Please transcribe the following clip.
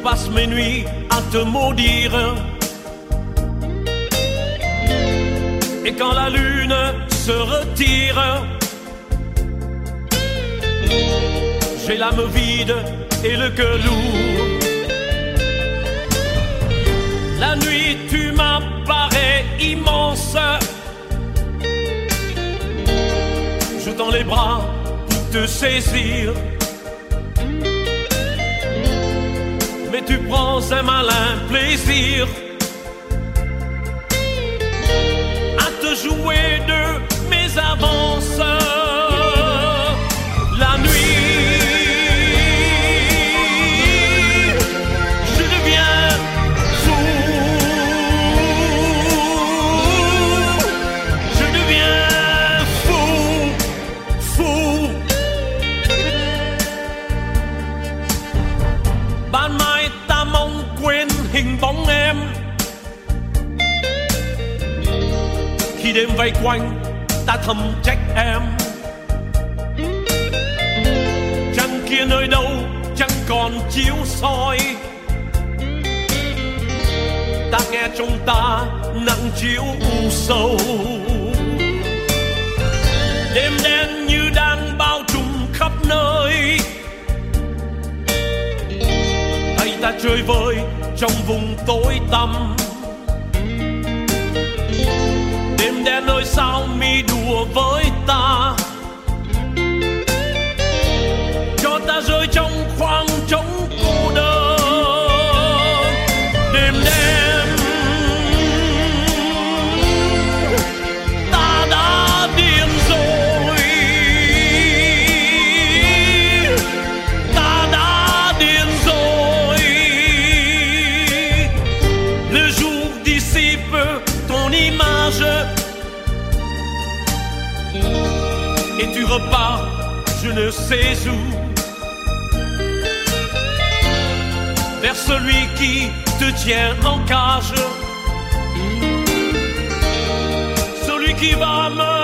passe mes nuits à te maudire. Et quand la lune se retire, j'ai l'âme vide et le cœur lourd. La nuit tu m'apparais immense, je tends les bras pour te saisir. Mais tu prends un malin plaisir à te jouer de mes avances. La nuit, je deviens fou, je deviens fou, fou. Ban mai ta mong quên hình bóng em, khi đêm vây quanh ta thầm trách em. Trăng kia nơi đâu chẳng còn chiếu soi, ta nghe trong ta nặng chiếu u sầu. Đêm đen như đang bao trùm khắp nơi, tay ta chơi vơi trong vùng tối tăm. Đêm đen ơi sao mi đùa với ta, cho ta rơi trong khoảng trống cô đơn. Đêm đen ta đã điên rồi, ta đã điên rồi. Le jour dissipe ton image et tu repars je ne sais où, vers celui qui te tient en cage, celui qui va me